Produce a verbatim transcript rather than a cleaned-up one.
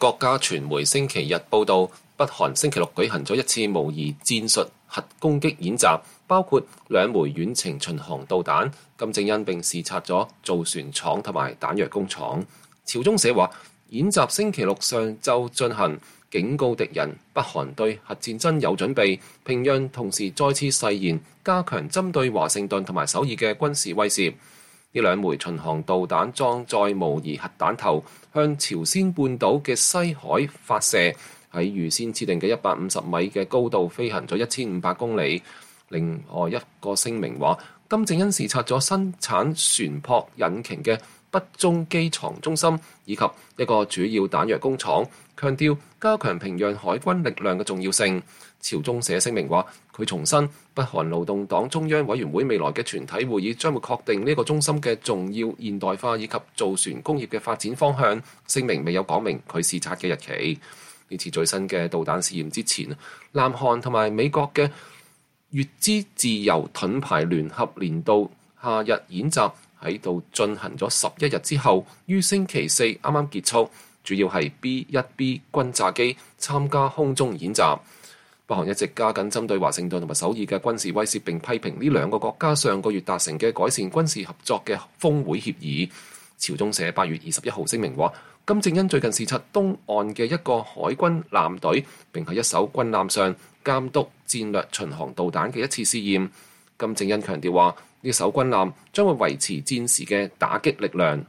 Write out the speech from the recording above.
國家傳媒星期日報道，北韓星期六舉行咗一次模擬戰術核攻擊演習，包括兩枚遠程巡航導彈。金正恩並視察咗造船廠同埋彈藥工廠。朝中社話，演習星期六上晝進行，警告敵人北韓對核戰爭有準備。平壤同時再次誓言加強針對華盛頓同埋首爾嘅軍事威懾。呢兩枚巡航導彈裝載模擬核彈頭，向朝鮮半島嘅西海發射，喺預先設定嘅一百五十米嘅高度飛行咗一千五百公里。另外一個聲明話，金正恩視察咗生產船舶引擎嘅北中機床中心以及一個主要彈藥工廠，強調加強平壤海軍力量嘅重要性。朝中社聲明話，佢重申北韓勞動黨中央委員會未來嘅全體會議將會確定呢個中心嘅重要現代化以及造船工業嘅發展方向。聲明未有講明佢視察嘅日期。呢次最新嘅導彈試驗之前，南韓同埋美國嘅乙支自由盾牌聯合年度夏日演習喺度進行咗十一日之後，於星期四啱啱結束，主要係 B 一 B 轟炸機參加空中演習。北韓一直加緊針對華盛頓同埋首爾嘅軍事威懾，並批評呢兩個國家上個月達成嘅改善軍事合作嘅峰會協議。朝中社八月二十一號聲明話，金正恩最近視察東岸嘅一個海軍艦隊，並喺一艘軍艦上監督戰略巡航導彈嘅一次試驗。金正恩強調話，呢艘軍艦將會維持戰時嘅打擊力量。